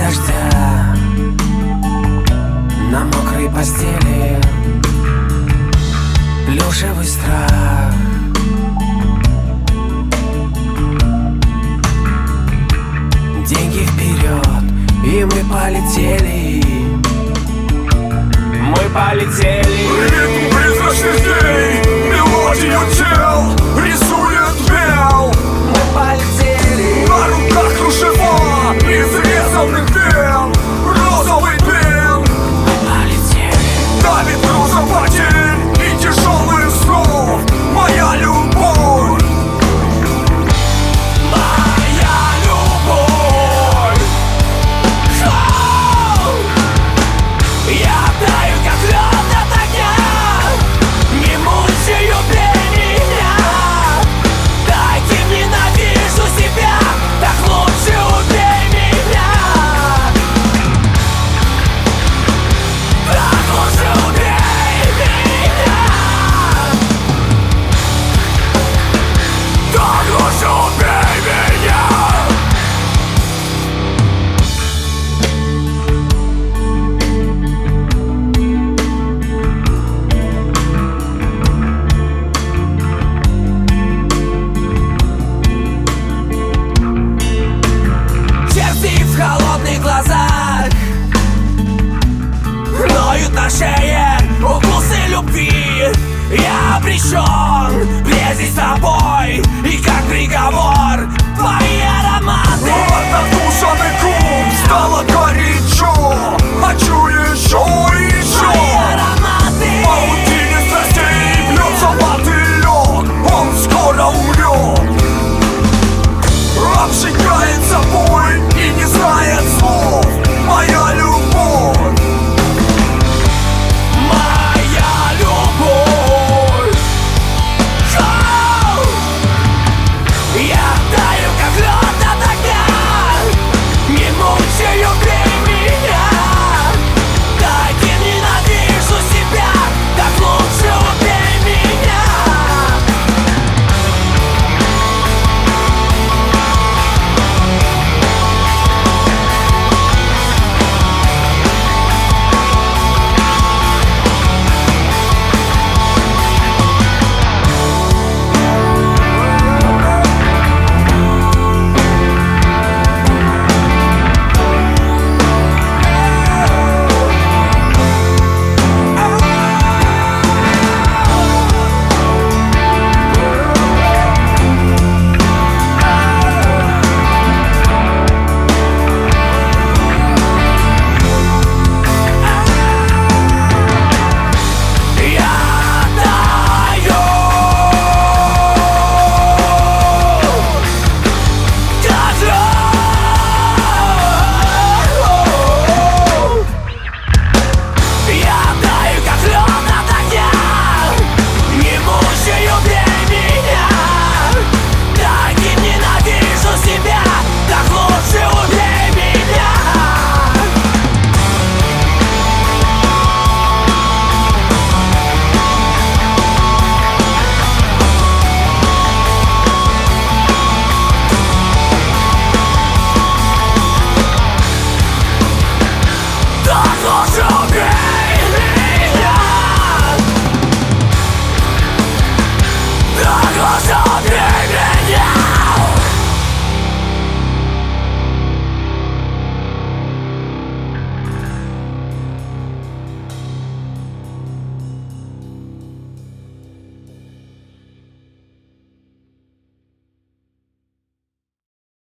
дождя на мокрой постели, плюшевый страх. Деньги вперед, и мы полетели. Мы полетели. Ритм призрачных дней, мелодию тел рисует мел. Мы полетели. На руках кружева изрезанных вен, розовый плен. Мы полетели. Давит грузом потерь и тяжелых снов. Моя любовь, Моя любовь. Я таю, как лед от огня. Не мучай, убей меня. Так и ненавижу себя. Так лучше убей меня. Так лучше убей меня. Так лучше убей меня. Черти в холодных глазах ноют на шее укусы любви. Я обречен близость с тобой, и как приговор твои ароматы. отдушенный куб, стало горячо. Хочу еще и еще. Твои ароматы. В паутине страстей бьется мотылек, он скоро умрет. Обжигает собой и не знает слов. Моя любовь, Моя любовь. Я таю, как лед от огня. Не мучай, убей.